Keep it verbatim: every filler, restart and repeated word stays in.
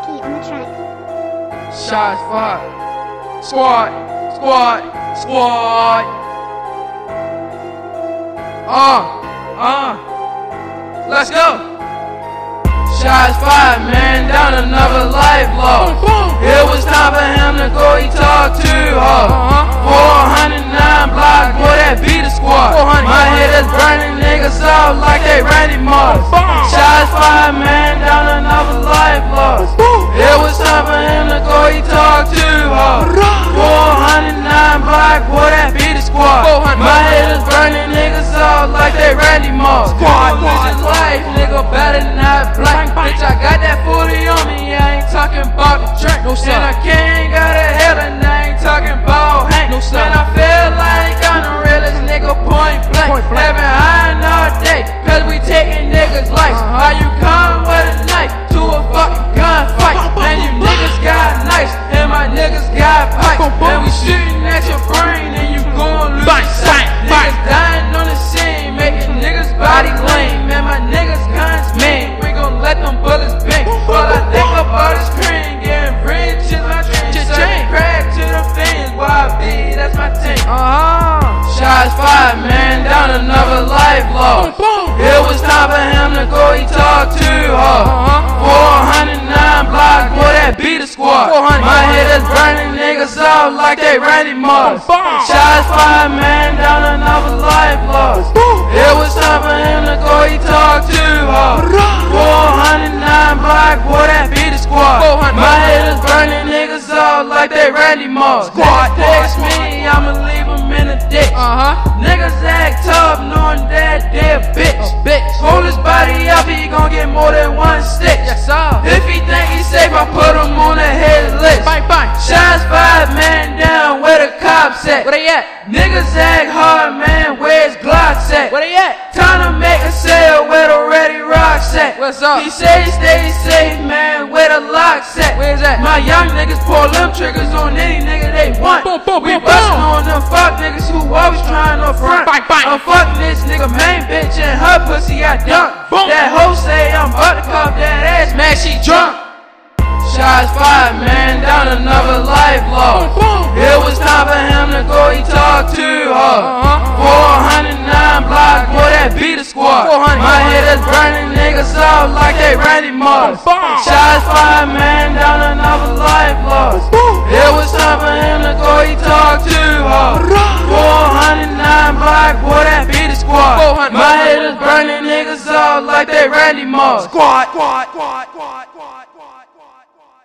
Nikki on the track. Shots fired. Squad, squad, squad. Uh, uh. Let's go. Shots fired, man, down another life lost. It was time for him to go, he talked too hard. four oh nine block, boy, that be the squad. My head is burning niggas out like they Randy Moss. Shots fired, man, down another life lost. It was time for him to go, he talked too hard. four oh nine block, boy, that be the squad. My head is burning niggas out like they Randy Moss. Squad, bitch, life, nigga, better not black. Bitch, I got that forty on me, I ain't talking about the drink. No, sir. And I can't got a hell and I ain't talking about Hank. No, sir. Man, I feel like I'm the realest nigga point blank. Point blank. Having high all day, cause we taking niggas' life. Uh-huh. How you come with a knife to a fucking gunfight? And you niggas got knives, and my niggas got pipes. And we shooting at your brain, and you gon' lose your sight. Niggas dying on the scene, making niggas body lame. Man, my niggas guns mean. Let them bullets bang. All I think about is cream, getting rich is my dream. Selling crack to the fiends, Y B, that's my team. Uh-huh. Shots fired, man, down another life lost. It was time for him to go, he talked too hard. four oh nine block, boy, that be the squad. My head is burning niggas out like they Randy Moss. Shots fired, man, down another life lost. It was time for him to go, he talked too hard. four oh nine block, boy, that be the squad. My head is burning niggas out like they Randy Moss. Squad text me, I'ma leave him in a ditch. Uh-huh. Niggas act tough, knowing that they a bitch. A bitch. Hold his body up, he gon' get more than one stitch. Yes, sir. If he think he's safe, I put him on the hit list. Bang, bang. Shots fired, man, down where the cops at. Where they at? Niggas act hard, man, where's Glocks at? Where they at? Time to make a sale where the ready rocks at. What's up? He say stay safe, man, where the locks at? Where's that? My young niggas pull them triggers on any nigga they want. Boom, boom, we bustin' on them fuck niggas who always tryin' to front. Bang, bang. I'm fucking this nigga main bitch and her pussy I dunk. Boom. That hoe say I'm about to cuff that ass, man, she drunk. Shots fired, man, down another life lost. It was time for him to go, he talked too hard. four oh nine block, boy, that be the squad. My head is burning niggas out like they Randy Moss. Shots fired, man, down another life lost. It was time for him to go, he talked too hard. four oh nine block, boy, that be the squad. My head is burning niggas out like they Randy Moss. Squad, squad, squad, squad, squad, squad, squad.